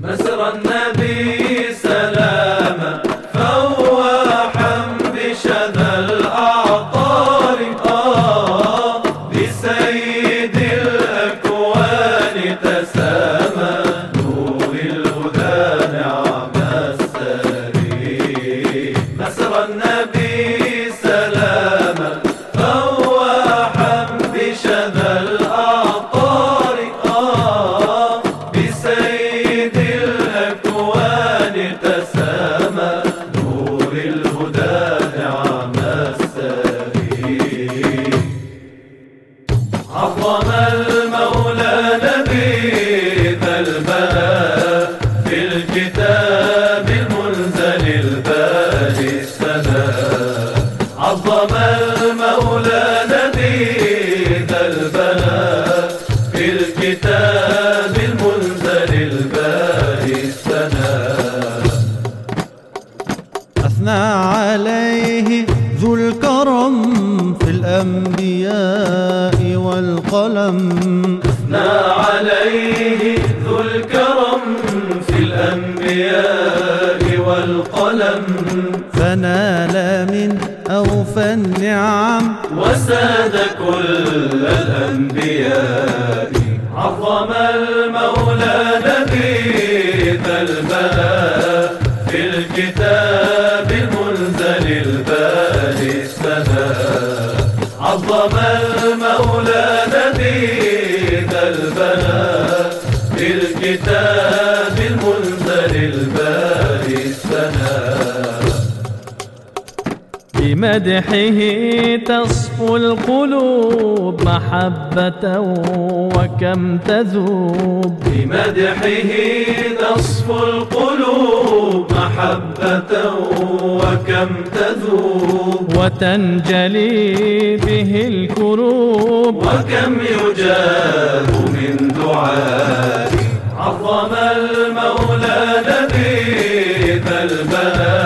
مسرى النبي سلاما فواحا بشذا الأعطار بسيد الأكوان تسامى نور الهدى نعم السري. مسرى النبي سلاما فواحا بشذا الأعطار بسيد الأكوان تسامى نور الهدى نعم السري. عظم المولى نبي ذا البلاء في الكتاب المنزل الباري السلام. عظم المولى نبي ذا البلاء في الكتاب المنزل الباري السلام. أثنى عليه ذو الكرم في الأنبياء والقلم. أثنى عليه ذو الكرم في الأنبياء والقلم. فنال من أوفى النعم وساد كل الأنبياء. عظم المولى نبي ذا البلاء في الكتاب المنزل الباري السلام. عظم المولى نبي ذا البلاء في الكتاب المنزل الباري السلام. بمدحه تصفو القلوب محبة وكم تذوب. بمدحه تصفو القلوب محبة وكم تذوب. وتنجلي به الكروب وكم يجاب من دعاء. عظم المولى نبي ذا البلاء